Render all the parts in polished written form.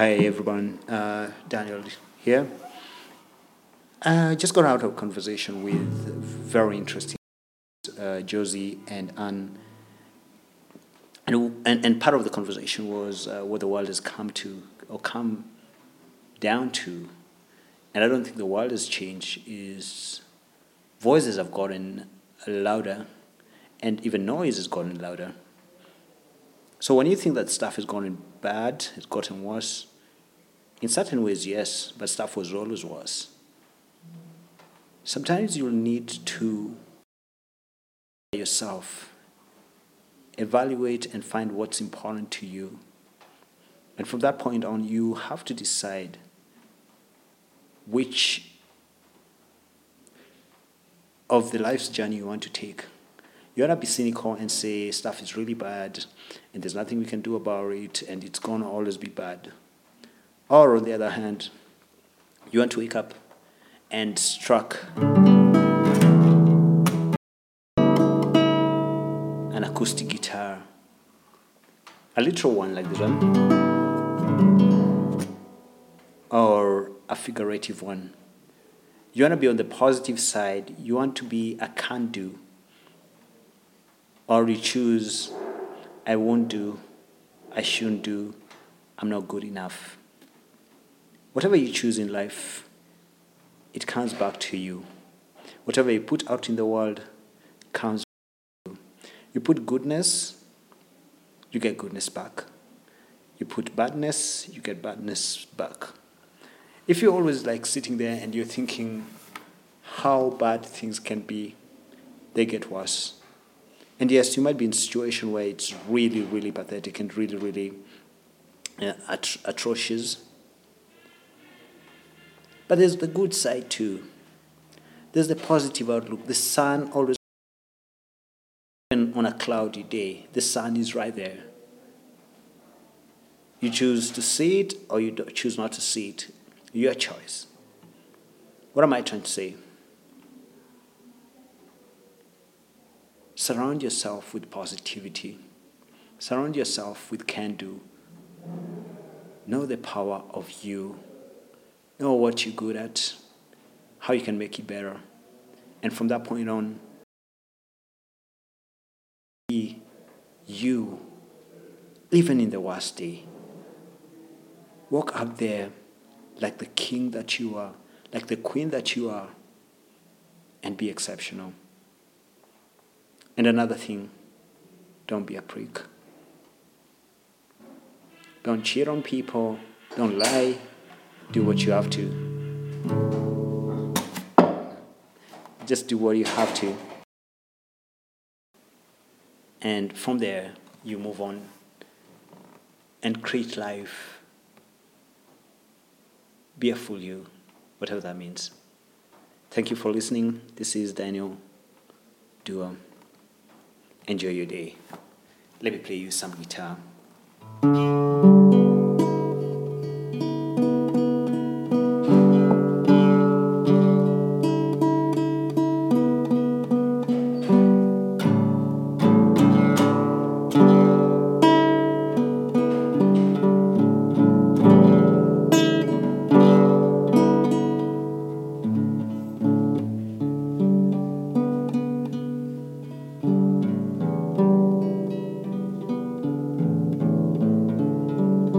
Hi everyone, Daniel here. I just got out of a conversation with very interesting Josie and Anne, and part of the conversation was what the world has come to or come down to, and I don't think the world has changed. Is voices have gotten louder, and even noise has gotten louder. So when you think that stuff has gotten bad, it's gotten worse. In certain ways, yes, but stuff was always worse. Sometimes you'll need to yourself, evaluate and find what's important to you. And from that point on, you have to decide which of the life's journey you want to take. You want to be cynical and say stuff is really bad and there's nothing we can do about it and it's going to always be bad. Or on the other hand, you want to wake up and struck an acoustic guitar, a literal one like this one, or a figurative one. You want to be on the positive side. You want to be a can do, or you choose I won't do, I shouldn't do, I'm not good enough. Whatever you choose in life, it comes back to you. Whatever you put out in the world comes back to you. You put goodness, you get goodness back. You put badness, you get badness back. If you're always like sitting there and you're thinking how bad things can be, they get worse. And yes, you might be in a situation where it's really, really pathetic and really, really atrocious. But there's the good side too. There's the positive outlook. The sun always, even on a cloudy day, the sun is right there. You choose to see it or you choose not to see it. Your choice. What am I trying to say? Surround yourself with positivity. Surround yourself with can-do. Know the power of you. Know what you're good at, how you can make it better. And from that point on, be you, even in the worst day. Walk out there like the king that you are, like the queen that you are, and be exceptional. And another thing, don't be a prick. Don't cheat on people, don't lie, do what you have to. Just do what you have to. And from there, you move on and create life. Be a full you, whatever that means. Thank you for listening. This is Daniel Duo. Enjoy your day. Let me play you some guitar.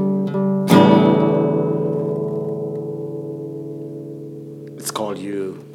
It's called You.